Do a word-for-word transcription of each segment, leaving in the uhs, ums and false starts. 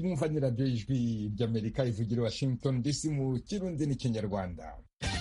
mwumva ni radiyo y'ijwi ry'Amerika ivugira Washington D C mu Kirundi n'ikinyarwanda.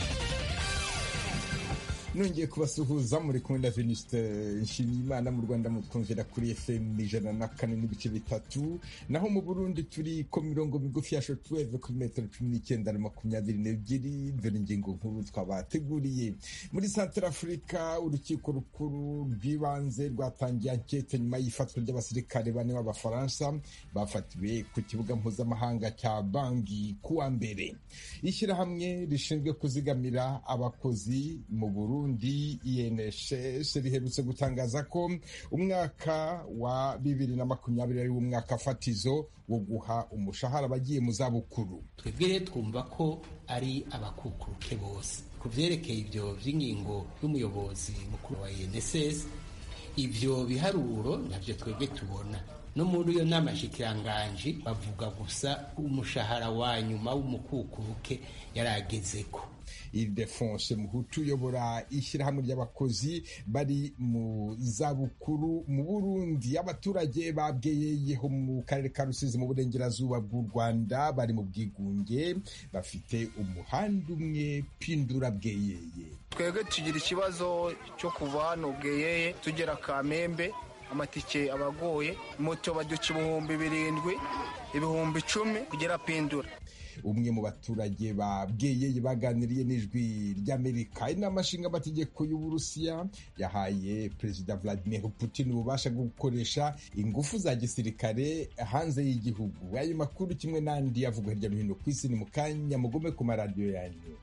Nongeye kubasuhuza muri kumwe na Venuste Nshimiyimana. Mu Rwanda mutwumvira kuri F M ijana na kane n'ibice bitatu, naho mu Burundi turi ku mirongo migufi ya shortwave ku metero cumi n'icyenda na makumyabiri n'ebyiri. Dore ingingo nkuru twabateguriye. Muri Central Africa, urukiko rukuru rw'ibanze rwatangiye ankete nyuma y'ifatwa ry'abasirikare bane b'Abafaransa bafatiwe ku kibuga mpuzamahanga cya Bangui kuwa mbere. Ishyirahamwe rishinzwe kuzigamira abakozi mu Burundi I N S S riherutse gutangaza ko umwaka wa bibiri na makumyabiri ari umwaka fatizo wo guha umushahara abagiye mu zabukuru. Twebwe twumva ko ari abakukuruke bose ku vyerekeye ibyo vy'ingingo y'umuyobozi mukuru wa I N S S. Ivyo biharuro navyo twebwe tubona no muri iyo nama shikiranganji bavuga gusa umushahara wa nyuma w'umukukuruke yaragezeko. Ildefonse Muhutu uyobora ishyirahamwe ry'abakozi bari mu zabukuru mu Burundi. Abaturage babweyeho mu karere ka Rusizi mu burengerazuba bw'u Rwanda bari mu bwigunge, bafite umuhanda umwe pindura bweyeye. Twebwe tugira ikibazo cyo kuva hano bweyeye tugera Kamembe, amatike abagoye, moto baduca ibihumbi birindwi ibihumbi icumi kugera pindura. Umwe mu baturage babweyeye baganiriye n'ijwi ry'Amerika. Inama nshingamateka y'Uburusiya yahaye Perezida Vladimir Putin ububasha bwo gukoresha ingufu za gisirikare hanze y'igihugu. Ayo makuru kimwe n'andi avugwa hirya no hino ku isi ni mu kanya, mugume ku maradiyo yanyu.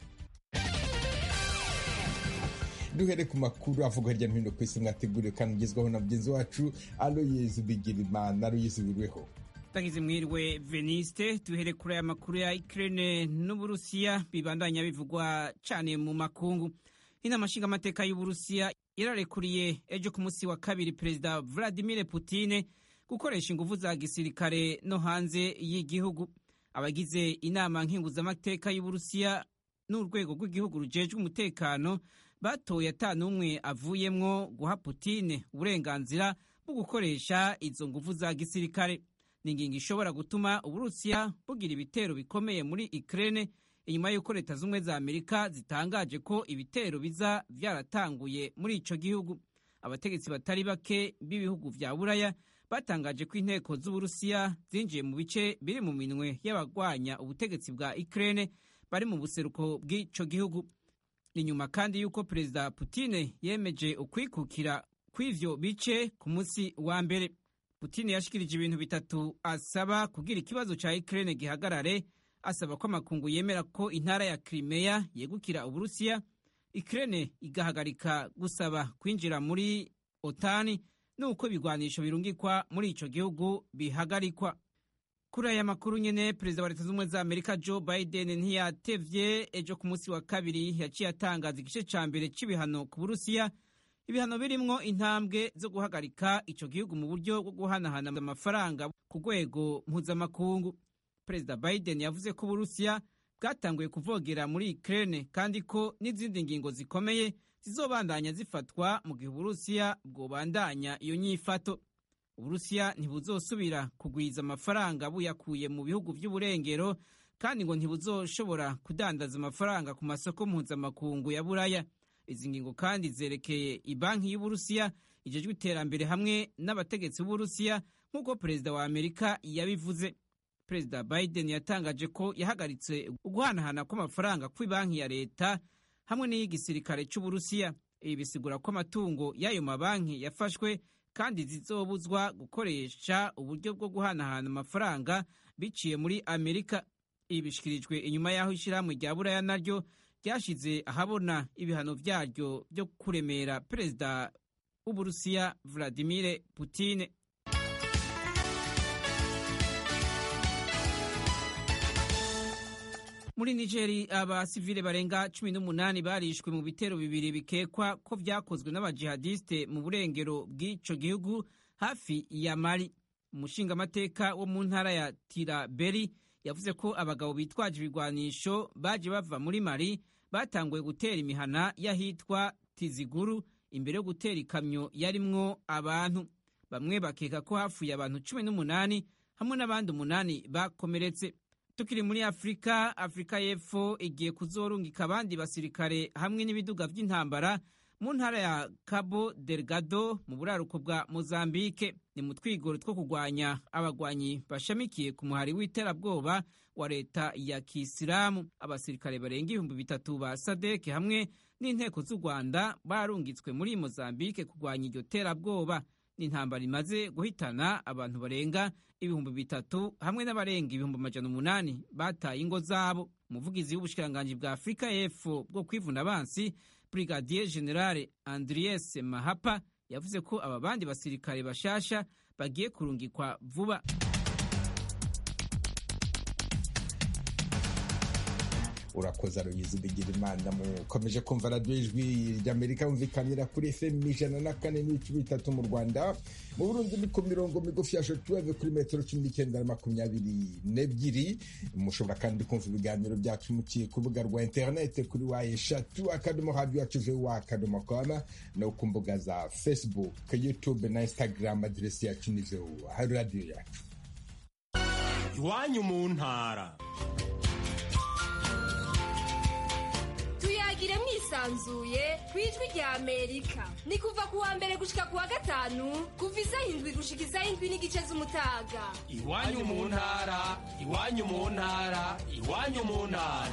Duhere ku makuru avugwa hirya no hino ku isi mwateguriwe kandi ugezwaho na mugenzi wacu Aloyes Bigirimana. Aloyes, wirweho. Tagize mwirwe Veniste. Tuhere kuri aya makuru ya Ukraine n'Uburusiya bibandanya bivugwa cyane mu makungu. Inama nshingamateka y'Uburusiya irarekuriye ejo ku munsi wa kabiri Perezida Vladimir Putin gukoresha ingufu za gisirikare no hanze y'igihugu. Abagize inama nkenguzamateka y'Uburusiya n'urwego rw'igihugu rujejwe umutekano batoye atanumwe avuyemwo guha Putin uburenganzira bwo gukoresha izo ngufu za gisirikare. Ni ingingo ishobora gutuma Uburusiya bugira ibitero bikomeye muri Ukraine inyuma y'uko Leta z'Ubumwe za Amerika zitangaje ko ibitero biza byaratanguye muri ico gihugu. Abategetsi batari bake b'ibihugu vya Buraya batangaje ko inteko z'Uburusiya zinjiye mu bice biri mu minwe y'abagwanya ubutegetsi bwa Ukraine bari mu buseruko bw'ico gihugu. Inyuma kandi y'uko Perezida Putin yemeje ukwikukira kw'ivyo bice ku munsi wa mbere. Putin yashikirije ibintu bitatu asaba kugira ikibazo ca Ukraine gihagarare. Asaba ko amakungu yemera ko intara ya Crimea yegukira Uburusiya, Ukraine igahagarika gusaba kwinjira muri OTAN, nuko ibigwanisho birungikwa muri ico gihugu bihagarikwa. Kuri aya makuru nyene, Perezida wa Leta z'Ubumwe za Amerika Joe Biden ntiyatevye ejo ku munsi wa kabiri yaciye atangaza igice ca mbere c'ibihano ku Burusiya. Ibihano birimwo intambwe zo guhagarika ico gihugu mu buryo bwo guhanahana amafaranga ku rwego mpuzamakungu. Perezida Biden yavuze ko Uburusiya bwatanguye kuvogera muri Ukraine kandi ko n'izindi ngingo zikomeye zizobandanya zifatwa mu gihe Uburusiya bwobandanya iyo nyifato. Uburusiya ntibuzosubira kugwiza amafaranga buyakuye mu bihugu vy'uburengero kandi ngo ntibuzoshobora kudandaza amafaranga ku masoko mpuzamakungu ya Buraya. Izi ngingo kandi zerekeye ibanki y'Uburusiya ijejwe iterambere hamwe n'abategetsi b'Uburusiya nk'uko Perezida wa Amerika yabivuze. Perezida Biden yatangaje ko yahagaritse uguhanahana kw'amafaranga kw'ibanki ya leta hamwe n'iy'igisirikare c'Uburusiya. Ibi bisigura ko amatungo y'ayo mabanki yafashwe kandi zizobuzwa gukoresha uburyo bwo guhanahana amafaranga biciye muri Amerika. Ibi bishikirijwe inyuma y'aho ishirahamwe rya Buraya naryo ryashize ahabona ibihano vyaryo byo kuremera Perezida w'Uburusiya Vladimir Putin. Muri Nigeri abasivile barenga cumi n'umunani barishwe mu bitero bibiri bikekwa ko vyakozwe n'abajihadiste mu burengero bw'ico gihugu hafi ya Mali. Umushingamateka wo mu ntara ya Tiraberi yavuze ko abagabo bitwaje ibigwanisho baje bava muri Mali batanguye gutera imihana y'ahitwa Tiziguru imbere yo gutera ikamyo yarimwo abantu. Bamwe bakeka ko hafuye abantu cumi n'umunani hamwe n'abandi umunani bakomeretse. Tukiri muri Afrika, Afrika y'Epfo igiye kuzorungika abandi basirikare hamwe n'ibiduga vy'intambara mu ntara ya Cabo Delgado mu buraruko bwa Mozambique. Ni mu twigoro two kurwanya abagwanyi bashamikiye ku muhari w'iterabwoba wa leta ya Kisilamu. Abasirikare barenga ibihumbi bitatu ba Sadek hamwe n'inteko z'u Rwanda barungitswe muri Mozambique kurwanya iryo terabwoba. Ni intambara imaze guhitana abantu barenga ibihumbi bitatu hamwe n'abarenga ibihumbi amajana umunani bataye ingo zabo. Umuvugizi w'ubushikiranganji bwa Afrika y'Epfo bwo kwivuna abansi, Brigadier General Andries Mahapa, yavuze ko aba bandi basirikare bashasha bagiye kurungikwa vuba. Urakoze Aloyizi Bigirimana. Mukomeje kumva radiyo ijwi ry'Amerika yumvikanira kuri F M ijana na kane n'ibice bitatu mu Rwanda. Mu Burundi ni ku mirongo migufi ya shortwave kuri metero cumi n'icyenda na makumyabiri n'ebyiri. Mushobora kandi kumva ibiganiro byacu muciye ku rubuga rwa interinete kuri wa eshatu akadomo radio yacu voa akadomo com no ku mbuga za Facebook, YouTube na Instagram. Aderesi yacu ni voa hari radiyo yacu. Iwanyu mu ntara. Tuyagire mwisanzuye kwijwi rya Amerika. Ni kuva kuwa mbere gushika kuwa gatanu kuva isaha indwi gushika isaha indwi n'igice z'umutaga. Iwanyu mu ntara, iwanyu mu ntara, iwanyu mu ntara.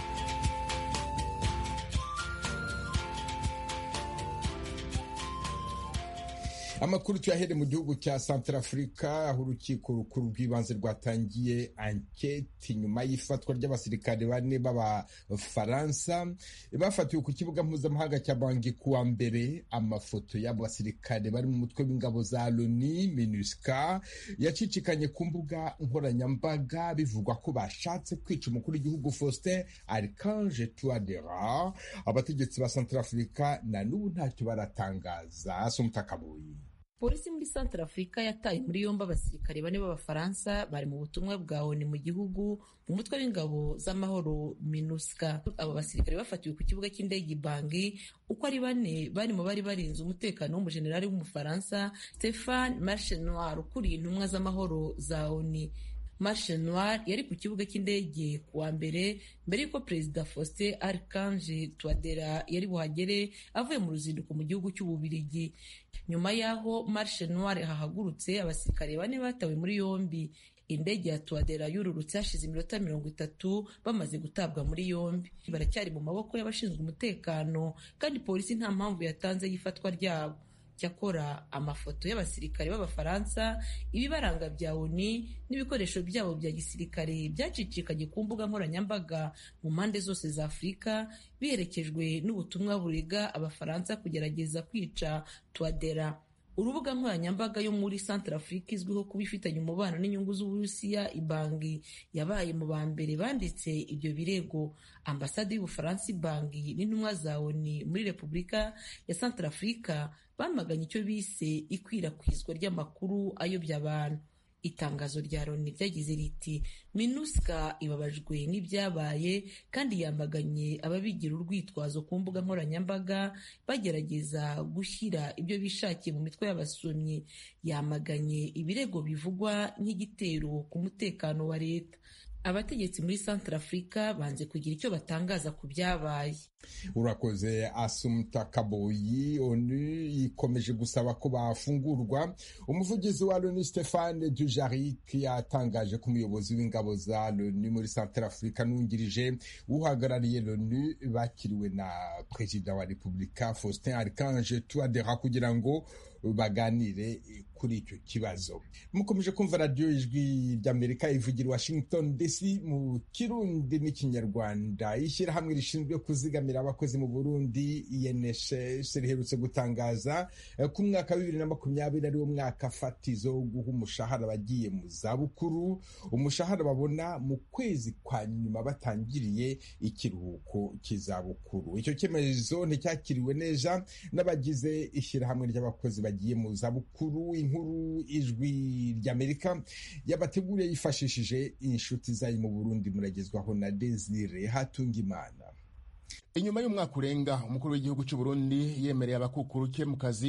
Amakuru tuyahere mu gihugu cya Centrafrica, aho urukiko rukuru rw'ibanze rwatangiye anketi nyuma y'ifatwa ry'abasirikare bane b'Abafaransa bafatiwe ku kibuga mpuzamahanga cya Bangui kuwa mbere. Amafoto y'abo basirikare bari mu mutwe w'ingabo za Loni MINUSCA yacicikanye ku mbuga nkoranyambaga bivugwa ko bashatse kwica umukuru w'igihugu Faustin Archange Touadera. Abategetsi ba Centrafrica na n'ubu ntacyo baratangaza. Asumutakabuyi. Polisi muri Centrafrica yataye muri yombi abasirikare bane b'Abafaransa bari mu butumwa bwa O N U mu gihugu mu mutwe w'ingabo z'amahoro MINUSCA. Abo basirikare bafatiwe ku kibuga cy'indege Bangui uko ari bane barimo bari barinze umutekano w'umujenerali w'Umufaransa Stéphane Marchenoir ukuriye intumwa z'amahoro za O N U. Marchenoir yari ku kibuga cy'indege kuwa mbere mbere yuko Perezida Faustin Archange Touadera yari buhagere avuye mu ruzinduko mu gihugu cy'Ububirigi. Nyuma yaho Marchenoir hahagurutse, abasirikare bane batawe muri yombi. Indege ya Touadera yururutse hashize iminota mirongo itatu bamaze gutabwa muri yombi. Baracyari mu maboko y'abashinzwe umutekano kandi polisi nta mpamvu yatanze y'ifatwa ryabo. Cyakora amafoto y'abasirikare b'Abafaransa, ibibaranga bya O N U n'ibikoresho byabo bya gisirikare byacicikanye ku mbuga nkoranyambaga mu mpande zose za Afurika, biherekejwe n'ubutumwa burega Abafaransa kugerageza kwica Touadera. Urubuga nkoranyambaga yo muri Centrafrica izwiho kuba ifitanye umubano n'inyungu z'Uburusiya Bangui yabaye mu ba mbere banditse ibyo birego. Ambasade y'Ubufaransa Bangui n'intumwa za O N U muri Repubulika ya Centrafrica bamaganye icyo bise ikwirakwizwa ry'amakuru ayobya abantu. Itangazo rya Loni ryagize riti MINUSCA ibabajwe n'ibyabaye kandi yambaganye ababigira urwitwazo ku mbuga nkoranyambaga bagerageza gushyira ibyo bishakiye mu mitwe y'abasomyi. Yamaganye ibirego bivugwa nk'igitero ku mutekano wa leta. Abategetsi muri Centrafrica banze kugira icyo batangaza ku byabaye. Urakoze Asumta Kaboyi. O N U ikomeje gusaba ko bafungurwa. Umuvugizi wa Loni Stéphane Dujarric yatangaje ko umuyobozi w'ingabo za Loni muri Centrafrica n'ungirije uhagarariye Loni bakiriwe na Perezida wa Repubulika Faustin Archange Touadera kugira ngo baganire kuri icyo kibazo. Mukomeje kumva radiyo ijwi ry'Amerika ivugira Washington D C mu Kirundi n'Ikinyarwanda. Ishyirahamwe rishinzwe kuzigamira abakozi mu Burundi I N S S riherutse gutangaza ku mwaka wa bibiri na makumyabiri ari wo mwaka fatizo wo guha umushahara abagiye mu zabukuru, umushahara babona mu kwezi kwa nyuma batangiriye ikiruhuko cy'izabukuru. Icyo cyemezo nticyakiriwe neza n'abagize ishyirahamwe ry'abakozi bagiye mu zabukuru. Inkuru ijwi ry'Amerika yabateguriye yifashishije inshuti zayo mu Burundi, muragezwaho na Desire Hatungimana. Inyuma y'umwaka urenga umukuru w'igihugu cy'u Burundi yemereye abakukuruke mu kazi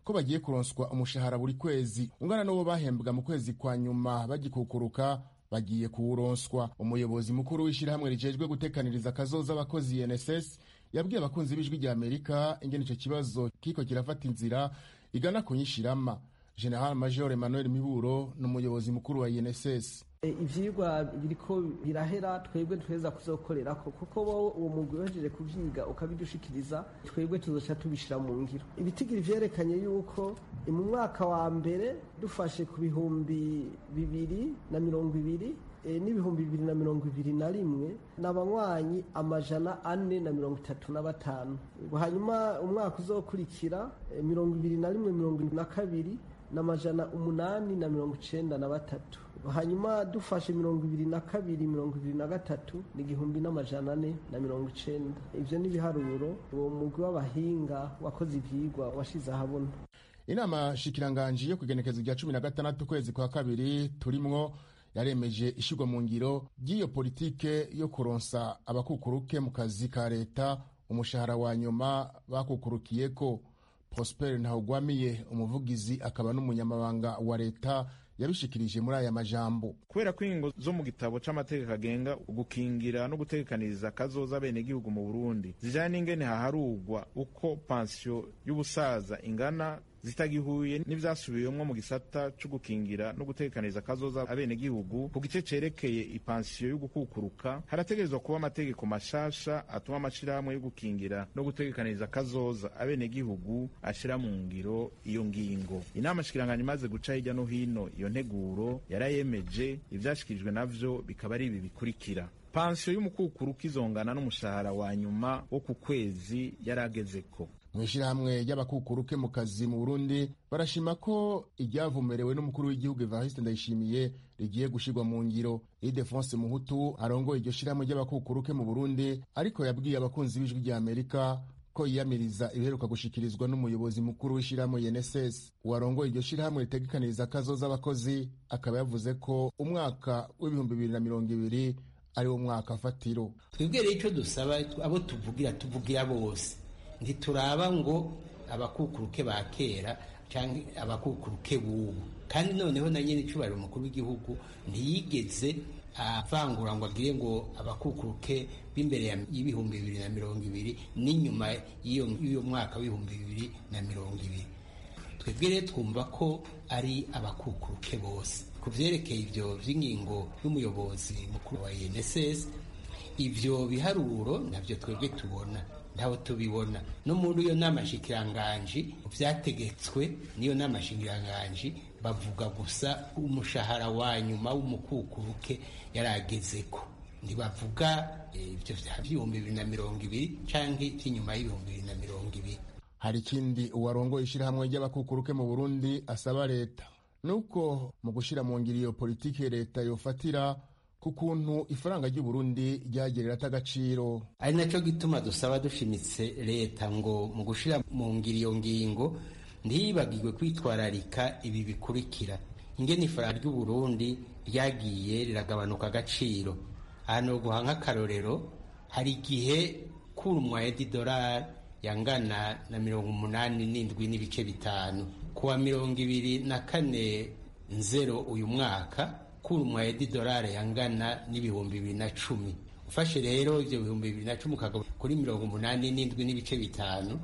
ko bagiye kuronswa umushahara buri kwezi ungana n'uwo bahembwa mu kwezi kwa nyuma bagikukuruka bagiye kuwuronswa. Umuyobozi mukuru w'ishirahamwe rijejwe gutekaniriza akazoza abakozi I N S S yabwiye abakunzi b'ijwi rya Amerika ingene ico kibazo kiko kirafata inzira igana kunyishirama. General Major Emmanuel Miburo n'umuyobozi mukuru wa I N S S. Ivyigwa biriko birahera, twebwe tweza kuzokorerako kuko bo uwo mugwi wejeje kuvyiga ukabidushikiriza, twebwe tuzoca tubishira mu ngiro. Ibitigiri vyerekanye yuko mu mwaka wa mbere dufashe ku bihumbi bibiri na mirongo ibiri e, n'ibihumbi bibiri na mirongo ibiri na rimwe n'abanywanyi amajana ane na mirongo itatu na batanu. Hanyuma umwaka uzokurikira e, mirongo ibiri na rimwe mirongo ibiri na kabiri n'amajana umunani na mirongo icenda na batatu. Hanyuma dufashe mirongo ibiri na kabiri mirongo ibiri na gatatu ni igihumbi n'amajana ane na mirongo icenda. Ivyo ni ibiharuro uwo mugwi w'abahinga wakoze ivyigwa washize ahabona. Inama shikiranganji yo kugenekezo rya cumi na gatandatu kwezi kwa kabiri turimwo yaremeje ishirwa mu ngiro ry'iyo politike yo kuronsa abakukuruke mu kazi ka leta umushahara wa nyuma bakukurukiyeko. Prosper Ntahogwamiye umuvugizi akaba n'umunyamabanga wa leta yabishikirije muri aya majambo. Kubera ko ingingo zo mu gitabo c'amategeko agenga gukingira no gutegekaniriza kazoza bene gihugu mu Burundi zijanye n'ingene haharugwa uko pansiyo y'ubusaza ingana zitagihuye n'ivyasubiwemwo mu gisata co gukingira no gutegekaniriza kazoza abene gihugu ku gice cerekeye ipansiyo yo gukukuruka, harategerezwa kuba amategeko mashasha atuma amashirahamwe yo gukingira no gutegekaniriza kazoza abene gihugu ashira mu ngiro iyo ngingo. Inama shikiranganya imaze guca hirya no hino iyo nteguro yarayemeje, ivyashikirijwe navyo bikaba ari ibi bikurikira: pansiyo y'umukukuruka izongana n'umushahara wa nyuma wo ku kwezi yaragezeko. Mw'ishirahamwe ry'abakukuruke mu kazi mu Burundi barashima ko iryavumerewe n'umukuru w'igihugu Evariste Ndayishimiye rigiye gushirwa mu ngiro. Ildefonse Muhutu arongoye iryo shirahamwe ry'abakukuruke mu Burundi ariko yabwiye abakunzi b'ijwi rya Amerika ko yiyamiriza ibiheruka gushikirizwa n'umuyobozi mukuru w'ishirahamwe I N S S. Uwarongoye iryo shirahamwe ritegekaniriza akazoza abakozi akaba yavuze ko umwaka w'ibihumbi bibiri na mirongo ibiri ari wo mwaka fatiro. Twebwe rero ico dusaba abo tuvugira tuvugira bose, ntituraba ngo abakukuruke ba kera canke abakukuruke bubu. Kandi noneho na nyene icubahiro umukuru w'igihugu ntiyigeze avangura ngo agire ngo abakukuruke b'imbere y'ibihumbi bibiri na mirongo ibiri n'inyuma y'uyo mwaka w'ibihumbi bibiri na mirongo ibiri. Twebwe rero twumva ko ari abakukuruke bose. Ku vyerekeye ivyo vy'ingingo y'umuyobozi mukuru wa I N S S, ivyo biharuro navyo twebwe tubona, ntaho tubibona no muri iyo nama shikiranganji vyategetswe n'iyo nama shikiranganji bavuga gusa umushahara wa nyuma w'umukukuruke yaragezeko, ntibavuga ivyo vya ibihumbi bibiri na mirongo ibiri canke inyuma y'ibihumbi bibiri na mirongo ibiri. Hari ikindi uwarongoye ishirahamwe ry'abakukuruke mu Burundi asaba leta, nuko mu gushira mu ngiro iyo politike leta yofatira ku kuntu ifaranga ry'u Burundi ryagerera atagaciro. Ari naco gituma dusaba dushimitse leta ngo mu gushira mu ngiro iyo ngingo ntiyibagirwe kwitwararika ibi bikurikira: ingene ifaranga ry'u Burundi ryagiye riragabanuka agaciro. Hano guha nk'akarorero, hari igihe kurumwa y'idolari yangana na mirongo umunani n'indwi n'ibice bitanu, kuwa mirongo ibiri na kane nzero uyu mwaka kurumwa y'idolari yangana n'ibihumbi bibiri na cumi. Ufashe rero ivyo bihumbi bibiri na cumi ukagaba kuri mirongo umunani n'indwi n'ibice bitanu,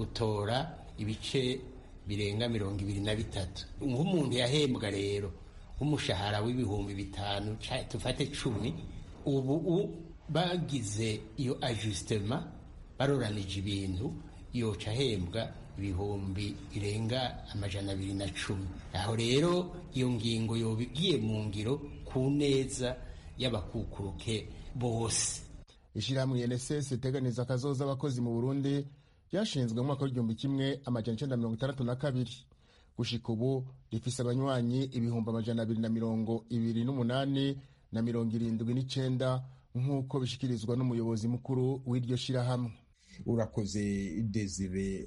utora ibice birenga mirongo ibiri na bitatu. Nk'umuntu yahembwa rero umushahara w'ibihumbi bitanu tufate cumi, ubu bagize iyo ajustema baroranije ibintu yoca ahembwa ibihumbi birenga amajana abiri na cumi. Aho rero iyo ngingo yoba igiye mu ngiro ku neza y'abakukuruke bose. Ishirahamwe I N S S iteganiza akazoza abakozi mu Burundi ryashinzwe mu mwaka w'igihumbi kimwe amajana icenda mirongo itandatu na kabiri. Gushika ubu rifise abanywanyi ibihumbi amajana abiri na mirongo ibiri n'umunani na mirongo irindwi n'icenda nk'uko bishikirizwa n'umuyobozi mukuru w'iryo shirahamwe. urakoze Desire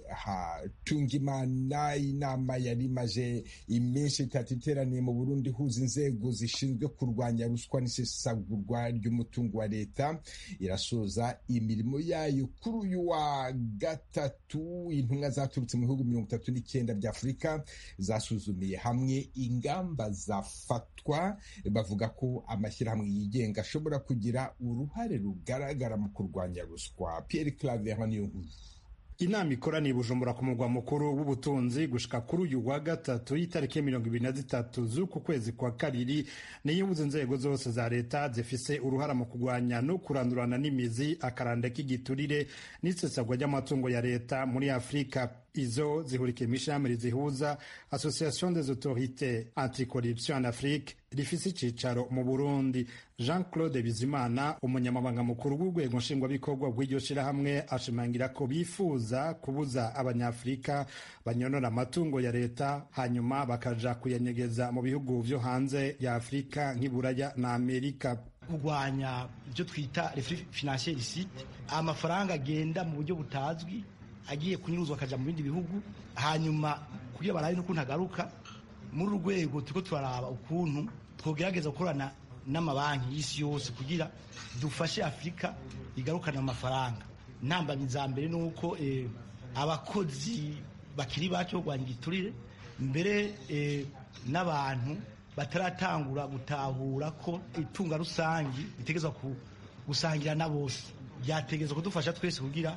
Hatungimana. Inama yari imaze iminsi itatu iteraniye mu Burundi ihuza inzego zishinzwe kurwanya ruswa n'isesagurwa ry'umutungo wa leta irasoza imirimo yayo kuri uyu wa gatatu. Intumwa zaturutse mu bihugu mirongo itatu n'icyenda bya Afurika zasuzumiye hamwe ingamba zafatwa, bavuga ko amashyirahamwe yigenga ashobora kugira uruhare rugaragara mu kurwanya ruswa. Pierre Claver niyo nkuru. Inama ikoraniye Bujumbura ku mugwa mukuru w'ubutunzi gushika kuri uyu wa gatatu y'itariki mirongo ibiri na zitatu z'uku kwezi kwa kabiri niyibuze inzego zose za leta zifise uruhara mu kurwanya no kurandurana n'imizi akaranda k'igiturire n'isesagwa ry'amatungo ya leta muri Afurika. Izo zihurikiye imishami zihuza Association des autorités anticorruption en Afrique rifise icicaro mu Burundi. Jean Claude Bizimana, umunyamabanga mukuru w'urwego nshingwabikorwa rw'iryo shirahamwe, ashimangira ko bifuza kubuza abanyafurika banyonora amatungo ya leta hanyuma bakaja kuyanyegeza mu bihugu vyo hanze ya Afurika nk'Iburaya na Amerika. Kurwanya ibyo twita les flux financiers illicites, amafaranga agenda mu buryo butazwi agiye kunyuruzwa akaja mu bindi bihugu, hanyuma kugira barabe n'ukuntu agaruka. Muri urwego turiko turaraba ukuntu twogerageza gukorana n'amabanki y'isi yose kugira dufashe Afurika igarukana amafaranga. Ntambamyi za mbere nuko eh, abakozi bakiri bato kurwanya igiturire, mbere eh, n'abantu bataratangura gutahura ko itunga rusangi bitegezwa gusangira na bose, byategezwa kudufasha twese kugira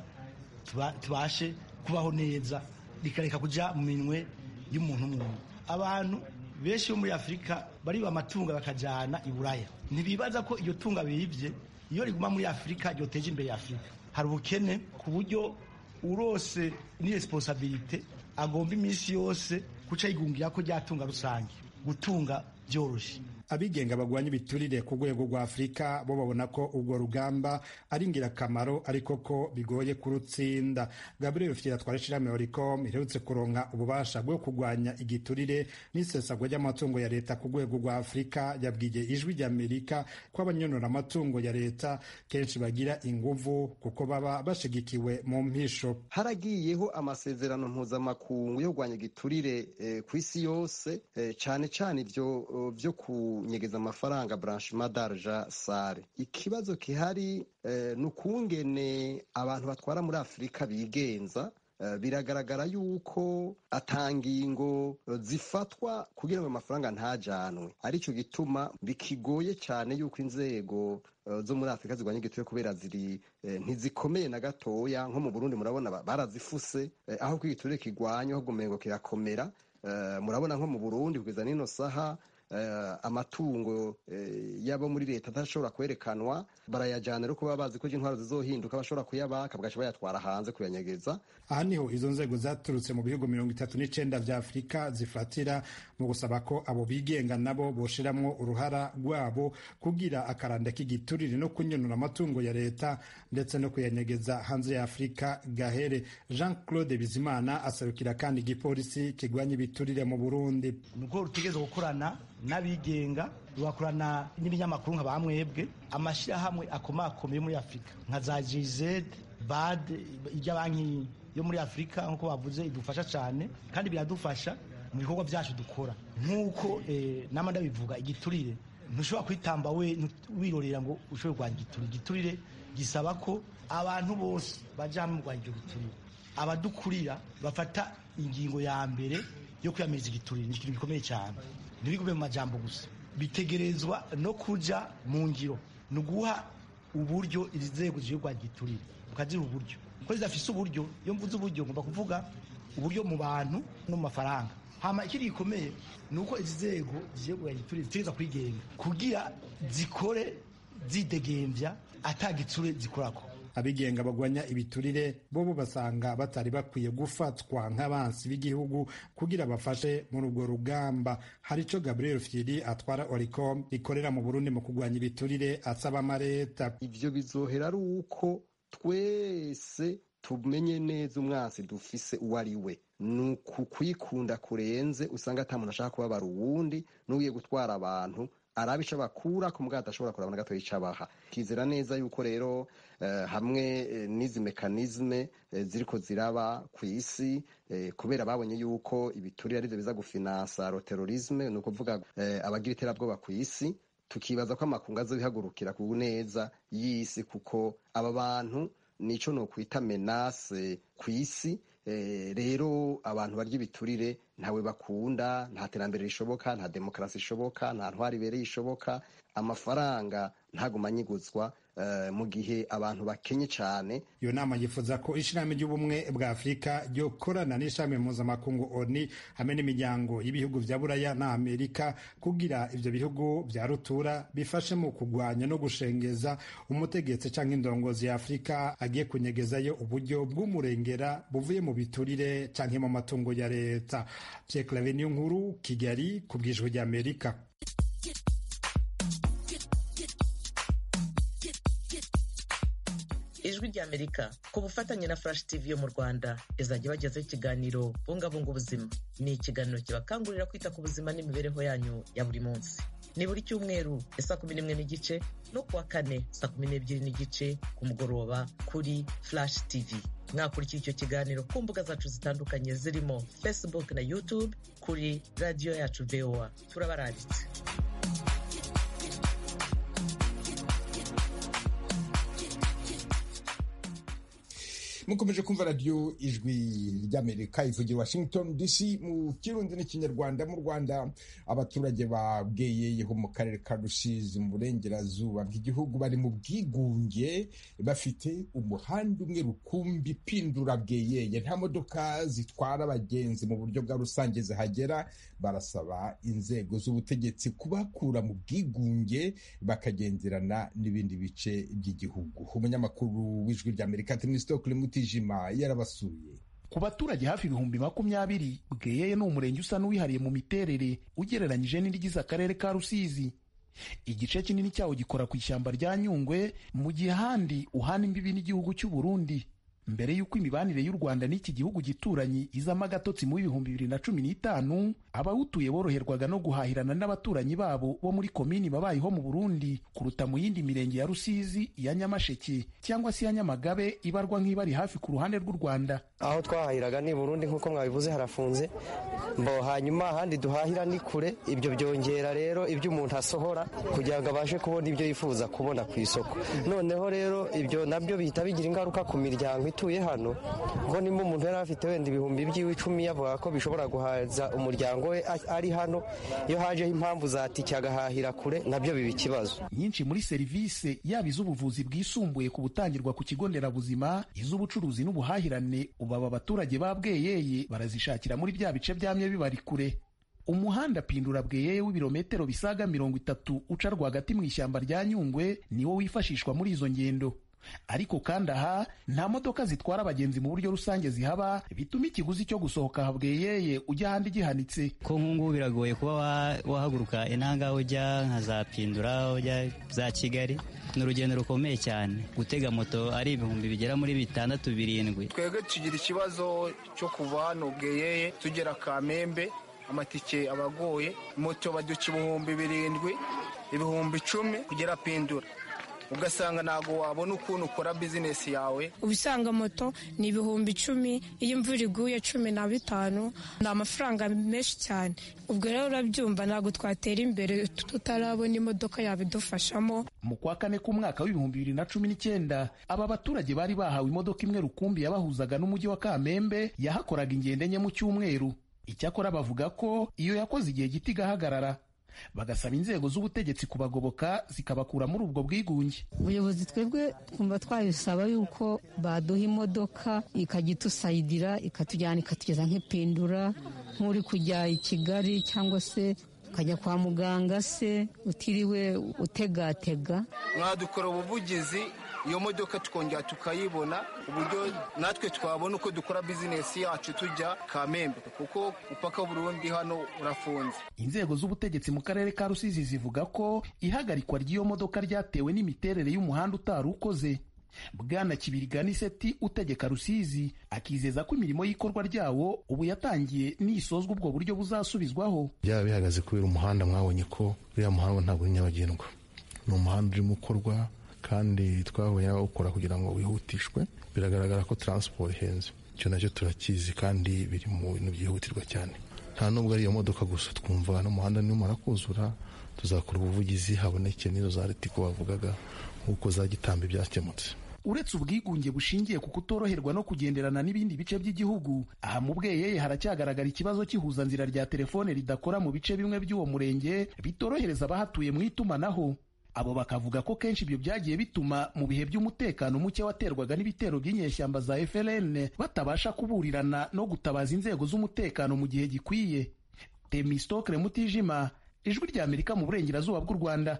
tubashe kubaho neza, rikareka kuja mu minwe y'umuntu umwe. Abantu benshi bo muri Afurika bariba amatungo bakajana i Buraya, ntibibaza ko iyo tunga bibye iyo riguma muri Afurika ryoteje imbere ya Afurika. Hari ubukene ku buryo urose ni responsabilité agomba iminsi yose kuca yigungira ko ryatunga rusange gutunga byoroshe. Abigenga bagwanya ibiturire ku rwego rwa Afurika bo babona ko ubwo rugamba ari ingirakamaro ariko ko bigoye kurutsinda. Gabriel Rufyiri atwara ishirahamwe Oricom iherutse kuronka ububasha bwo kurwanya igiturire n'isesagwa ry'amatungo ya leta ku rwego rwa Afurika yabwiye Ijwi ry'Amerika ko abanyonora amatungo ya leta kenshi bagira inguvu kuko baba bashigikiwe mu mpisho. Haragiyeho amasezerano mpuzamakungu yo kurwanya igiturire eh, ku isi yose eh, cane cane ivyo vyo ku nyegeza amafaranga blanchiment d'argent sale. Ikibazo kihari eh, nukungene abantu batwara muri Afurika bigenza. Uh, biragaragara yuko atangingo zifatwa kugira ngo amafaranga ntajanwe, arico gituma bikigoye cyane yuko inzego uh, zo muri Afurika zigwanya igiturire kubera ziri eh, ntizikomeye na gatoya. Nko mu Burundi murabona barazifuse eh, aho kwigiturire kigwanya ahubwo mengo kirakomera. Uh, murabona nko mu Burundi kugeza nino saha Uh, amatungo uh, yabo muri leta atashobora kwerekanwa barayajana ariko baba bazi ko intwaro zizohinduka bashobora kuyabaka bagaca bayatwara hanze kuyanyegeza. Aha niho izo nzego zaturutse mu bihugu mirongo itatu n'icenda vya Afurika zifatira mu gusaba ko abo bigenga nabo boshiramwo uruhara rwabo kugira akaranda k'igiturire no kunyonora amatungo ya leta ndetse no kuyanyegeza hanze ya Afurika gahere. Jean Claude Bizimana asarukira kandi igipolisi kigwanya ibiturire mu Burundi. Nuko rutegeza gukorana n'abigenga rugakorana n'ibinyamakuru nka bamwebwe, amashyirahamwe akomakomeye muri Afurika nka za G Z, B A D, ijya banki yo muri Afurika nk'uko bavuze idufasha cyane kandi biradufasha mu bikorwa byacu dukora. Nk'uko eh, nama ndabivuga igiturire ntushobora kwitamba we wirorera ngo ushobore kurwanya igiturire. Igiturire gisaba ko abantu bose baja hamwe kurwanya igiturire. Abadukurira bafata ingingo ya mbere yo kwiyamiriza igiturire, ni ikintu gikomeye cyane. Ntibigume mu majambo gusa, bitegerezwa no kuja mu ngiro, ni uguha uburyo izi nzego zije kurwanya igiturire, ukaziha uburyo kuko zidafise uburyo. Iyo mvuze uburyo ngomba kuvuga uburyo mu bantu no mu mafaranga. Hama ikiri gikomeye ni uko izi nzego zije kurwanya igiturire zitegerezwa kwigenga kugira zikore zidegemvya atagiture zikorako. Abigenga bagwanya ibiturire bobo basanga batari bakwiye gufatwa nk'abansi b'igihugu kugira bafashe muri urwo rugamba. Hari ico Gabriel Rufyiri atwara Oricom ikorera mu Burundi mu kugwanya ibiturire asaba amareta. Ivyo bizohera ari uko twese tumenye neza umwansi dufise uwo ari we, nuku kwikunda kurenze usanga ata muntu ashaka kubabara uwundi, n'ugiye gutwara abantu arabica bakura ku mugabo adashobora kurabona gato yicabaha. Kizera neza yuko rero uh, hamwe uh, n'izi mekanizme uh, ziriko ziraba ku isi uh, kubera babonye yuko ibiturire arivyo biza gufinansa terorisme ni ukuvuga uh, abagira iterabwoba ku isi, tukibaza ko amakungu azobihagurukira ku neza y'isi kuko aba bantu nico no kwita menace ku isi. Eh, rero abantu barya ibiturire ntawe bakunda, nta terambere rishoboka, nta demokarasi ishoboka, nta ntwari ibereye ishoboka, amafaranga ntaguma anyiguzwa uh, mu gihe abantu bakenye cyane. Iyo nama yifuza ko ishirahamwe ry'ubumwe bwa Afurika ryokorana n'ishirahamwe mpuzamakungu O N U hamwe n'imiryango y'ibihugu vya Buraya na Amerika kugira ivyo bihugu vya rutura bifashe mu kugwanya no gushengeza umutegetsi canke indongozi ya Afurika agiye kunyegezayo uburyo bw'umurengera buvuye mu biturire canke mu matungo ya leta. Pierre Claver Niyonkuru, Kigali, ku bw'ijwi rya Amerika. Ijwi rya Amerika ku bufatanye na Flash T V yo mu Rwanda izajya bagezaho ikiganiro bungabunga ubuzima. Ni ikiganiro kibakangurira kwita ku buzima n'imibereho yanyu ya buri munsi. Ni buri cyumweru saa kumi n'imwe n'igice no kuwa kane saa kumi n'ebyiri n'igice ku mugoroba kuri Flash T V. Mwakurikira icyo kiganiro ku mbuga zacu zitandukanye zirimo Facebook na YouTube kuri radio yacu V O A. Turabaranditse. mukomeje kumva radio ijwi ry'Amerika ivugira Washington D C mu Kirundi n'ikinyarwanda. Mu Rwanda abaturage ba Bweyeyeho mu karere ka Rusizi mu burengerazuba bw'igihugu bari mu bwigunge, bafite umuhanda umwe rukumbi pindura Bweyeye, nta modoka zitwara abagenzi mu buryo bwa rusange zihagera. Barasaba inzego z'ubutegetsi kubakura mu bwigunge bakagenderana n'ibindi bice by'igihugu. Umunyamakuru w'ijwi ry'Amerika Temistokle Mutijima yarabasuye. Ku baturage hafi ibihumbi makumyabiri, Bweyeye ni umurenge usa n'uwihariye mu miterere ugereranyije n'irigize akarere ka Rusizi. Igice kinini cyawo gikora ku ishyamba rya Nyungwe, mu gihe ahandi uhana imbibi n'igihugu cy'u Burundi. Mbere y'uko imibanire y'u Rwanda n'iki gihugu gituranyi izamo agatotsi mu bihumbi bibiri na cumi n'itanu, abawutuye boroherwaga no guhahirana n'abaturanyi babo bo muri komini babayeho mu Burundi kuruta mu yindi mirenge ya Rusizi, ya Nyamasheke cyangwa se ya Nyamagabe ibarwa nk'ibari hafi ku ruhande rw'u Rwanda. Aho twahahiraga ni Burundi nk'uko mwabivuze harafunze, mbo hanyuma ahandi duhahira ni kure. Ibyo byongera rero ibyo umuntu asohora kugira ngo abashe kubona ibyo yifuza kubona ku isoko. Noneho rero ibyo nabyo bihita bigira ingaruka ku miryango ituye hano, ngo nimba umuntu yari afite wenda ibihumbi by'iwe icumi yavuga ko bishobora guhaza umuryango we ari hano, iyo hajeho impamvu zatike agahahira kure nabyo biba ikibazo. Nyinshi muri serivisi yaba iz'ubuvuzi bwisumbuye ku butangirwa ku kigo nderabuzima, iz'ubucuruzi n'ubuhahirane, ubu aba baturage ba Bweyeye barazishakira muri bya bice byamye bibari kure. Umuhanda pindura Bweyeye w'ibirometero bisaga mirongo itatu uca rwagati mu ishyamba rya Nyungwe niwo wifashishwa muri izo ngendo. Ariko kandi aha nta modoka zitwara abagenzi mu buryo rusange zihaba, bituma ikiguzi cyo gusohoka Bweyeye ujya ahandi gihanitse. Ko nk'ubu biragoye kuba wahaguruka intanga ujya nka za Pindura ujya za Kigali, ni urugendo rukomeye cyane. Gutega moto ari ibihumbi bigera muri bitandatu birindwi. Twebwe tugira ikibazo cyo kuva hano Bweyeye tugera Kamembe, amatike abagoye, moto baduca ibihumbi birindwi, ibihumbi icumi kugera Pindura, ugasanga ntago wabona ukuntu ukora bizinesi yawe. Ubisanga moto ni ibihumbi icumi, iyo imvura iguye cumi na bitanu, ni amafaranga menshi cyane. Ubwo rero urabyumva ntabwo twatera imbere tutarabona imodoka yabidufashamo. Mu kwa kane k'umwaka w'ibihumbi bibiri na cumi n'icyenda aba baturage bari bahawe imodoka imwe rukumbi yabahuzaga n'umujyi wa Kamembe, yahakoraga ingendo enye mu cyumweru. Icyakora bavuga ko iyo yakoze igihe gito igahagarara, bagasaba inzego z'ubutegetsi kubagoboka zikabakura muri ubwo bwigunge. Ubuyobozi twebwe twumva twabisaba yuko baduha imodoka ikajya itusayidira ikatujyana ikatugeza nk'Ipindura, nk'uri kujya i Kigali cyangwa se ukajya kwa muganga se utiriwe utegatega. Mwadukora ubuvugizi iyo modoka tukongera tukayibona, uburyo natwe twabona uko dukora bizinesi yacu tujya Kamembe, kuko upaka Burundi hano urafunze. Inzego z'ubutegetsi mu karere ka Rusizi zivuga ko ihagarikwa ry'iyo modoka ryatewe n'imiterere y'umuhanda utari ukoze. Bwana Kibirigani Seti utegeka Rusizi akizeza ko imirimo y'ikorwa ryawo ubu yatangiye n'isozwa ubwo buryo buzasubizwaho. Byaba bihagaze kubera umuhanda mwabonye ko uriya muhanda ntabwo uri nyabagendwa, ni umuhanda urimo ukorwa kandi twabonye abawukora kugira ngo wihutishwe. Biragaragara ko transport ihenze, icyo nacyo turakizi kandi biri mu bintu byihutirwa cyane. Nta nubwo ari iyo modoka gusa, twumva n'umuhanda nimara kuzura tuzakora ubuvugizi haboneke n'izo za Ritiko bavugaga nk'uko za Gitambi byakemutse. Uretse ubwigunge bushingiye ku kutoroherwa no kugenderana n'ibindi bice by'igihugu, aha mu Bweyeye haracyagaragara ikibazo cy'ihuzanzira rya telefone ridakora mu bice bimwe by'uwo murenge bitorohereza abahatuye mu itumanaho. Abo bakavuga ko kenshi ibyo byagiye bituma mu bihe by'umutekano muke waterwaga n'ibitero by'inyeshyamba za F L N batabasha kuburirana no gutabaza inzego z'umutekano mu gihe gikwiye. Temistokle Mutijima, Ijwi rya Amerika mu burengerazuba bw'u Rwanda.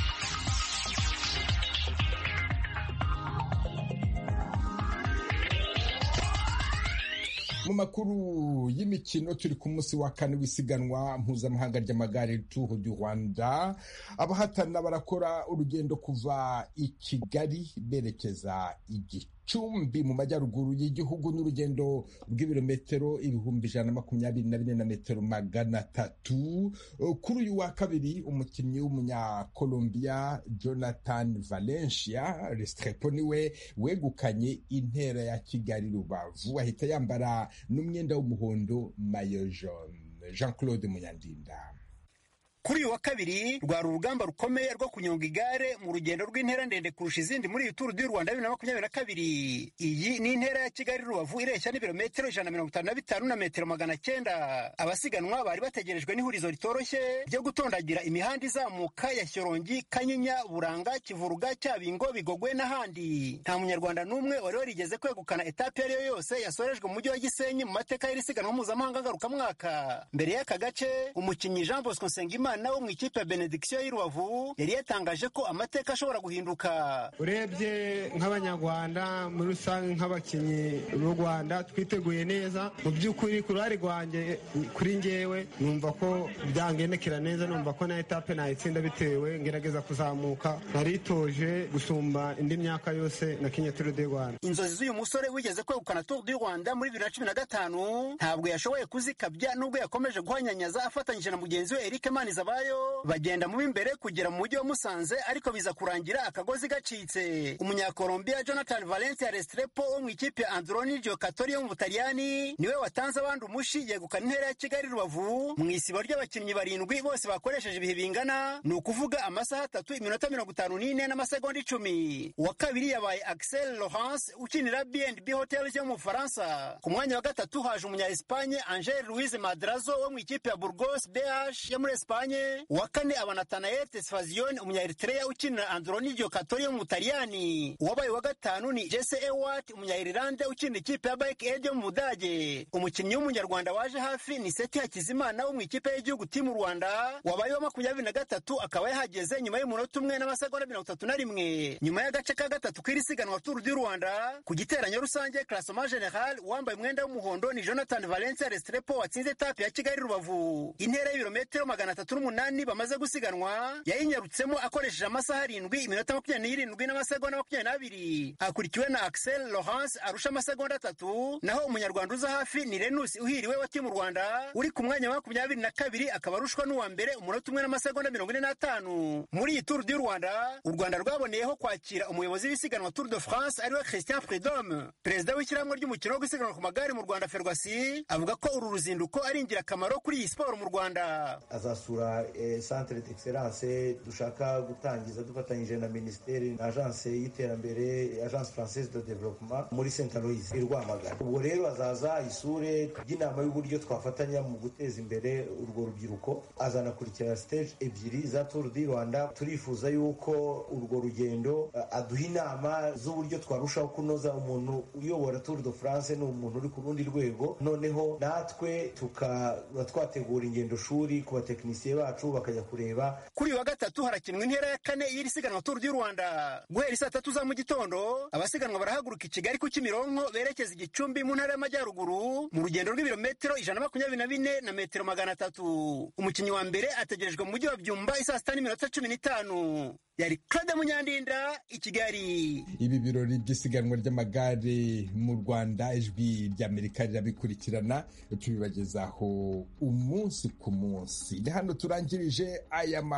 Mu makuru y'imikino turi ku munsi wa kane w'isiganwa mpuzamahanga ry'amagare Tour du Rwanda. Abahatana barakora urugendo kuva i Kigali berekeza i Gicumbi mu majyaruguru y'igihugu n'urugendo rw'ibirometero ibihumbi ijana na makumyabiri na bine na metero magana atatu. Kuri uyu wa kabiri umukinnyi w'umunya-Colombia Jonathan Valencia Restrepo niwe wegukanye intera ya Kigali Rubavu, ahita yambara n'umwenda w'umuhondo mayo jaune. Jean-Claude Munyandinda. Kuri uyu wa kabiri rwari urugamba rukomeye rwo kunyonga igare mu rugendo rw'intera ndende kurusha izindi muri Tour du Rwanda bibiri na makumyabiri na kabiri. Iyi ni intera ya Kigali Rubavu ireshya n'ibirometero ijana na mirongo itanu na bitanu na metero magana cyenda. Abasiganwa bari bategerejwe n'ihurizo ritoroshye ryo gutondagira imihanda izamuka ya Shyorongi, Kanyinya, Buranga, Kivuruga, Cyabingo, Bigogwe n'ahandi. Nta munyarwanda n'umwe wari warigeze kwegukana etape iyo ariyo yose yasorejwe mu mujyi wa Gisenyi mu mateka y'iri siganwa mpuzamahanga ngarukamwaka. Mbere y'aka gace umukinnyi Jean Bosco Nsengimana nawo mu ikipe ya Benediction y'i Rubavu yari yatangaje ko amateka ashobora guhinduka. Urebye nk'abanyarwanda muri rusange nk'abakinnyi b'u Rwanda twiteguye neza. Mu by'ukuri ku ruhare rwanjye kuri njyewe numva ko byangendekera neza, numva ko na etape nayitsinda bitewe ngerageza kuzamuka, naritoje gusumba indi myaka yose na Kenya Tour du Rwanda. Inzozi z'uyu musore wigeze kwegukana Tour du Rwanda muri bibiri na cumi na gatanu ntabwo yashoboye kuzikabya nubwo yakomeje guhanyanyaza afatanyije na mugenzi we Eric Maniza bayo bagenda mu imbere kugera mu mujyi wa Musanze, ariko biza kurangira akagozi gacitse. Umunya-Colombia Jonathan Valencia Restrepo wo mu ikipe ya Androni Giocatori yo mu Butaliyani niwe watanze abandi umushi yegukana intera ya Kigali Rubavu mu isibo ry'abakinnyi barindwi bose bakoresheje ibihe bingana, ni ukuvuga amasaha atatu iminota mirongo itanu n'ine n'amasegonda icumi. Uwa kabiri yabaye Axel Laurence ukinira B and B Hotels yo mu Bufaransa. Ku mwanya wa gatatu haje umunya-Espagne Angel Luis Madrazo wo mu ikipe ya Burgos B H yo muri Espagne. Uwa kane aba Nathanael Tesfazion umunya-Eritrea ukinira Androni Giocatori yo mu Butaliyani. Uwabaye wa gatanu ni Jesse Ewart umunya-Irlande ukinira ikipe ya Bike Aid yo mu Budage. Umukinnyi w'umunyarwanda waje hafi ni Seti Hakizimana wo mu ikipe y'igihugu Team Rwanda, wabaye wa makumyabiri na gatatu akaba yahageze nyuma y'umunota umwe n'amasegonda mirongo itatu na rimwe. Nyuma y'agace ka gatatu k'iri siganwa Tour du Rwanda ku giteranyo rusange Classement General, wambaye umwenda w'umuhondo ni Jonathan Valencia Restrepo watsinze etape ya Kigali Rubavu. Intera y'ibirometero magana atatu n'umunani bamaze gusiganwa yayinyarutsemo akoresheje amasaha arindwi iminota makumyabiri n'irindwi n'amasegonda makumyabiri n'abiri. Akurikiwe na Axel Laurence arusha amasegonda atatu, naho umunyarwanda uza hafi ni Renus Uhiriwe wa Team Rwanda uri ku mwanya wa makumyabiri na kabiri akaba arushwa n'uwa mbere umunota umwe n'amasegonda mirongo ine n'atanu. Muri iyi Tour du Rwanda u Rwanda rwaboneyeho kwakira umuyobozi w'isiganwa Tour de France ariwe Christian Prudhomme. Perezida w'ishyirahamwe ry'umukino wo gusiganwa ku magare mu Rwanda Ferwasi avuga ko uru ruzinduko ari ingirakamaro kuri iyi siporo mu Rwanda. Azasura eh, centre d'excellence dushaka gutangiza dufatanyije na ministeri na agence y'iterambere agence française de développement muri Saint Aloys i Rwamagana. Ubwo rero azaza isure y'inama y'uburyo twafatanya mu guteza imbere urwo rubyiruko, azanakurikira stage ebyiri za Tour du Rwanda. Turifuza yuko urwo rugendo uh, aduha inama z'uburyo twarushaho kunoza. Umuntu uyobora Tour de France ni umuntu uri ku rundi rwego, noneho natwe tukaba twategura ingendo shuri ku batekinisiye bacu bakajya kureba. Kuri wa gatatu harakinwa intera ya kane y'iri siganwa Tour du Rwanda. Guhera saa tatu za mu gitondo abasiganwa barahaguruka i Kigali ku Kimironko berekeza i Gicumbi mu ntara y'Amajyaruguru mu rugendo rw'ibirometero ijana na makumyabiri na bine na metero magana atatu. Umukinnyi wa mbere ategerejwe mu mujyi wa Byumba isaa sita n'iminota cumi n'itanu. Yari Claude Munyandinda i Kigali. Ibi birori by'isiganwa ry'amagare mu Rwanda Ijwi ry'Amerika rirabikurikirana tubibagezaho umunsi ku munsi. Ni hano turangirije aya makuru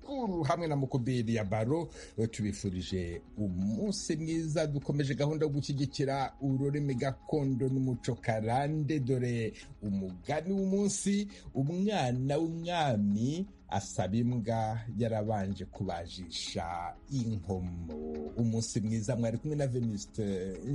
Shukuru hamwe na Mukubiri ya Baro tubifurije umunsi mwiza. Dukomeje gahunda yo gushyigikira ururimi gakondo n'umuco karande. Dore umugani w'umunsi: umwana w'umwami asaba imbwa yarabanje kubajisha inkomo. Umunsi mwiza, mwari kumwe na Venuste.